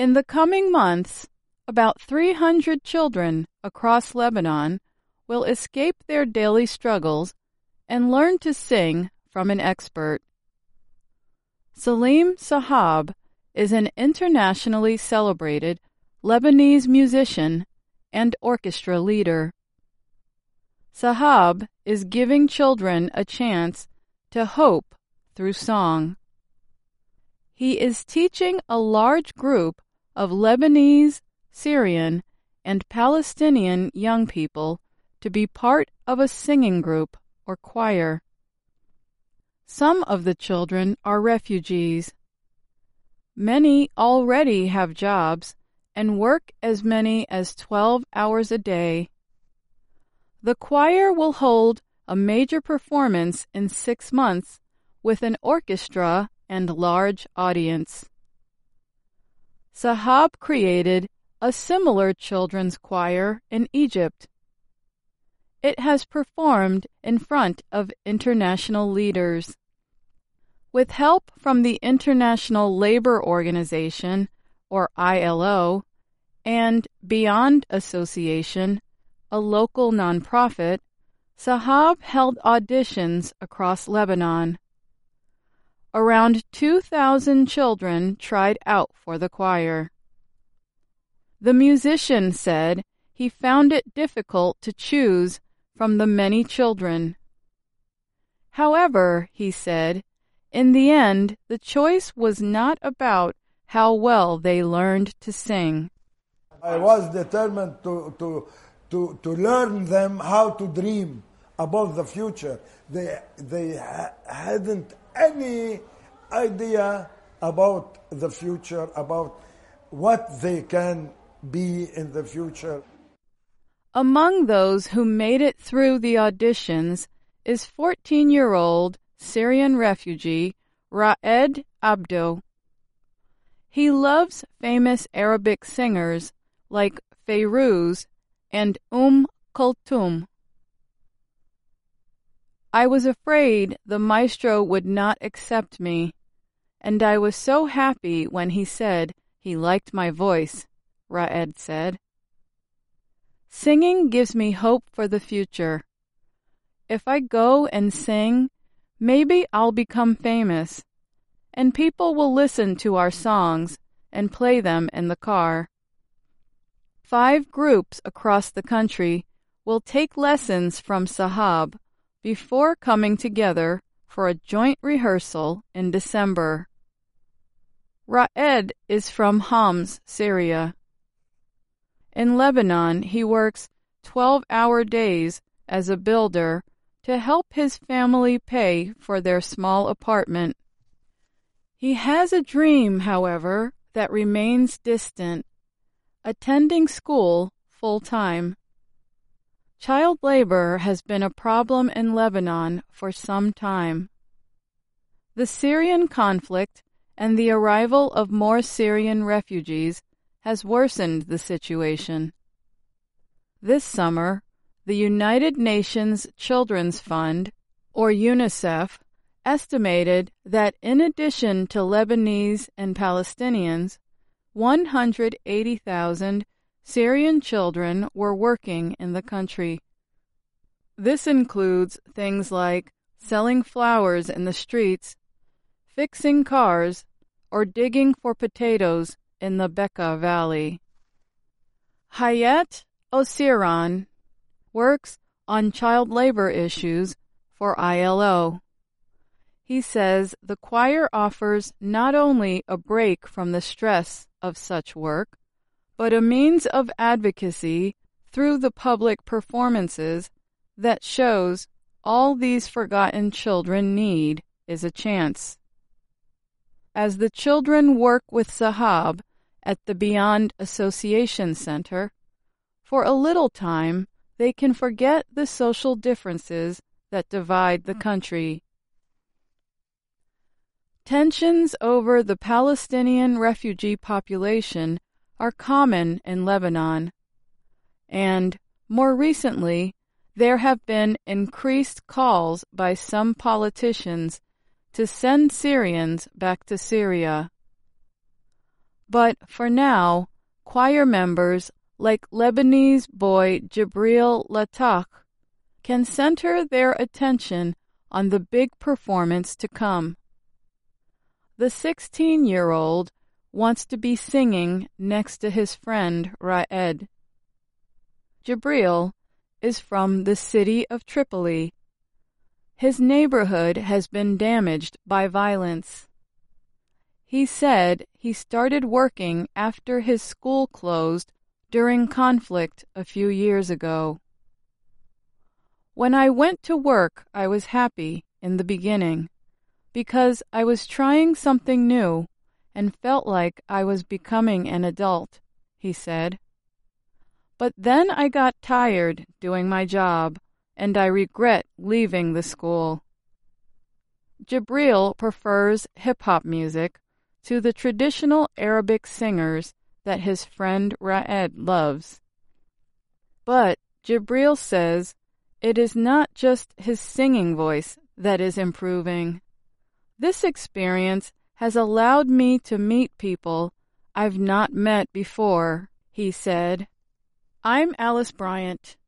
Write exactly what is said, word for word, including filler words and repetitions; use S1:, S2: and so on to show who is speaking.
S1: In the coming months, about three hundred children across Lebanon will escape their daily struggles and learn to sing from an expert. Salim Sahab is an internationally celebrated Lebanese musician and orchestra leader. Sahab is giving children a chance to hope through song. He is teaching a large group of Lebanese, Syrian, and Palestinian young people to be part of a singing group or choir. Some of the children are refugees. Many already have jobs and work as many as twelve hours a day. The choir will hold a major performance in six months with an orchestra and large audience. Sahab created a similar children's choir in Egypt. It has performed in front of international leaders. With help from the International Labor Organization, or I L O, and Beyond Association, a local nonprofit, Sahab held auditions across Lebanon. Around two thousand children tried out for the choir. The musician said he found it difficult to choose from the many children. However, he said, in the end, the choice was not about how well they learned to sing.
S2: I was determined to, to, to, to learn them how to dream about the future. They, they ha- hadn't any idea about the future, about what they can be in the future.
S1: Among those who made it through the auditions is fourteen-year-old Syrian refugee Raed Abdo. He loves famous Arabic singers like Fairuz and Umm Kulthum. I was afraid the maestro would not accept me, and I was so happy when he said he liked my voice, Raed said. Singing gives me hope for the future. If I go and sing, maybe I'll become famous, and people will listen to our songs and play them in the car. Five groups across the country will take lessons from Sahab before coming together for a joint rehearsal in December. Raed is from Homs, Syria. In Lebanon, he works twelve-hour days as a builder to help his family pay for their small apartment. He has a dream, however, that remains distant, attending school full-time. Child labor has been a problem in Lebanon for some time. The Syrian conflict and the arrival of more Syrian refugees has worsened the situation. This summer, the United Nations Children's Fund, or UNICEF, estimated that in addition to Lebanese and Palestinians, one hundred eighty thousand Syrian children were working in the country. This includes things like selling flowers in the streets, fixing cars, or digging for potatoes in the Bekaa Valley. Hayat Osiran works on child labor issues for I L O. He says the choir offers not only a break from the stress of such work, but a means of advocacy through the public performances that shows all these forgotten children need is a chance. As the children work with Sahab at the Beyond Association Center, for a little time they can forget the social differences that divide the country. Tensions over the Palestinian refugee population are common in Lebanon, and, more recently, there have been increased calls by some politicians to send Syrians back to Syria. But for now, choir members like Lebanese boy Jibril Latach can center their attention on the big performance to come. The sixteen-year-old wants to be singing next to his friend Raed. Jibril is from the city of Tripoli. His neighborhood has been damaged by violence. He said he started working after his school closed during conflict a few years ago. When I went to work, I was happy in the beginning because I was trying something new and felt like I was becoming an adult, he said. But then I got tired doing my job, and I regret leaving the school. Jibril prefers hip-hop music to the traditional Arabic singers that his friend Raed loves. But Jibril says it is not just his singing voice that is improving. This experience has allowed me to meet people I've not met before, he said. I'm Alice Bryant.